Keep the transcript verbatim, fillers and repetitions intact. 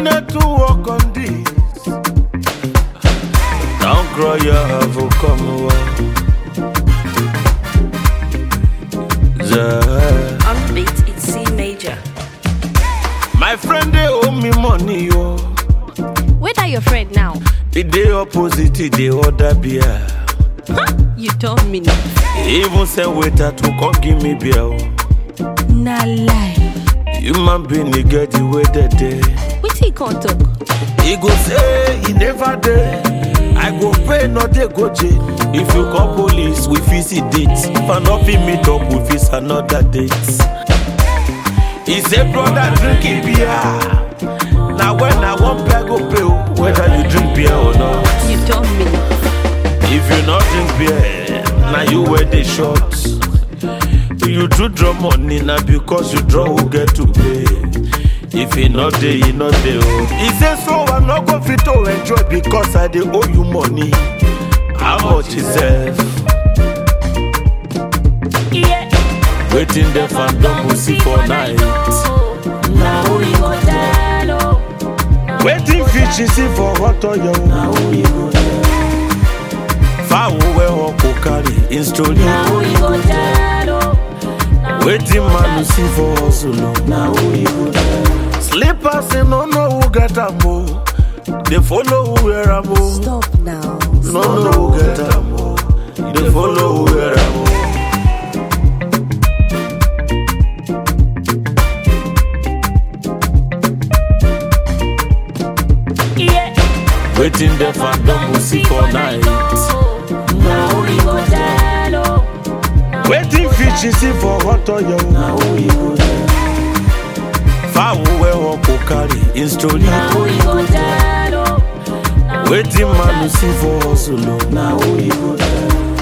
need to work on this. Don't cry, you have to come over. Yeah. On the beat, it's C major. My friend, they owe me money, yo. Where are your friend now? The day opposite, the other beer. Huh? You told me no. Even say waiter to come give me beer. Nah lie. Human being, they get the way they day. Wait till he can't talk. He go say he never did. I go pay, not they go jail. If you call police, we visit dates. If I not fit meet up, we visit another date. He say, brother, drinking beer. Now when I want beer, go pay. Whether you drink beer or not. You told me no. If you not drink beer, now you wear the shorts. You do draw money now because you draw who get to pay. If he not there, he not there. He says so I'm not going to enjoy because I dey owe you money. How much is it? Yeah. Waiting there for double see for night. Now we go down. Waiting fish you see for hot oil. Now we go down. Far away or carry in story. Now we go down. Waiting man to see for hustle. Now we go down. Slippers and no no who get a mo. They follow who wear a mo. Stop now. No no who get a mo. They follow who wear a mo. Yeah. Waiting there for double see for night. Now we go down. Waiting fish you see for hot oil. Now we go down. Far away or carry in story. Now we go down. Waiting man to see for hustle. Now we go down.